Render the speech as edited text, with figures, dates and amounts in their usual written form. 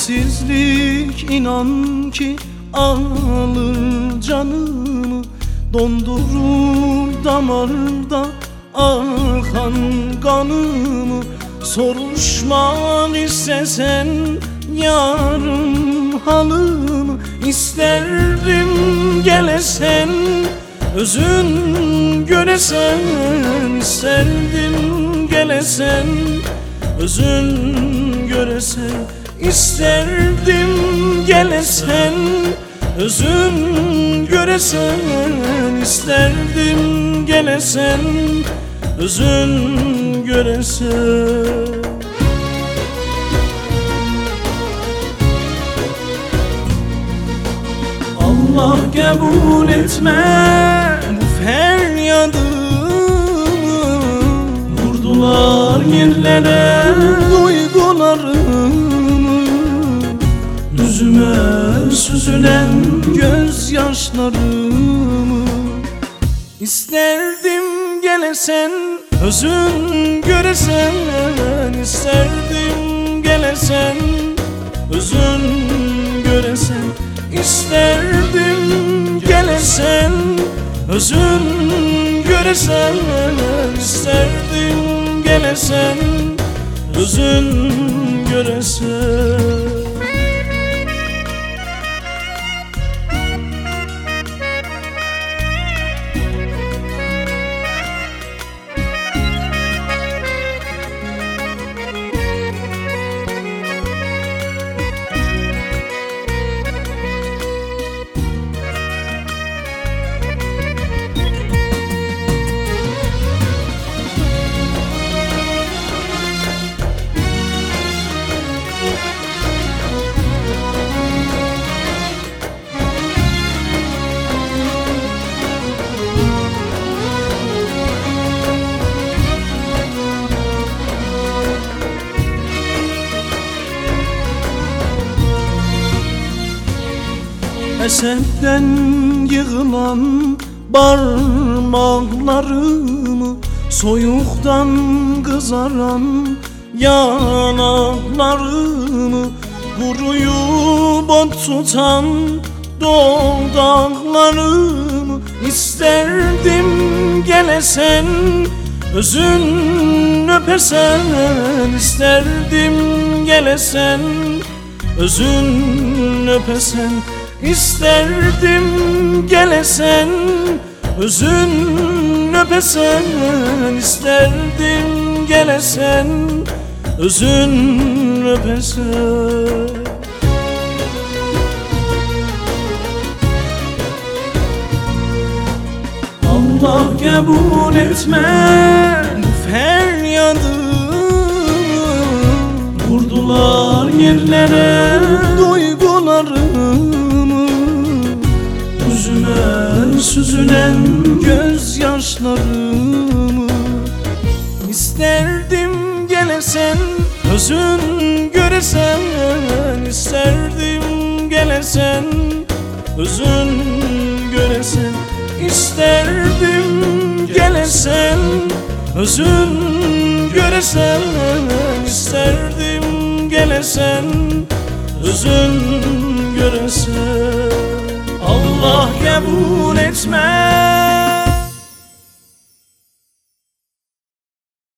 Sensizlik inan ki alır canımı, dondurur damarda akan kanımı. Soruşmak istesen yarım halımı, İsterdim gelesen özün göresen, İsterdim gelesen özün göresen, İsterdim gelesen özün göresen, İsterdim gelesen özün göresen. Allah kabul etme bu feryadımı, vurdular yerlere duygularımı. Yüzüme süzülen gözyaşlarımı, İsterdim gelesen özün göresen, İsterdim gelesen özün göresen, İsterdim gelesen özün göresen, İsterdim gelesen özün göresen. Eserden yığılan parmaklarımı, soyuktan kızaran yanaklarımı, kuruyup ot tutan dudaklarımı, İsterdim gelesen özün öpesen, İsterdim gelesen özün öpesen, İsterdim gelesen özün öpesen, İsterdim gelesen özün öpesen. Allah kabul etme bu feryadımı, vurdular yerlere duygularımı. Yüzüme süzülen gözyaşlarımı, İsterdim gelesen özün göresen, İsterdim gelesen özün göresen, İsterdim gelesen özün göresen, İsterdim gelesen özün göresen. Allah kabul etme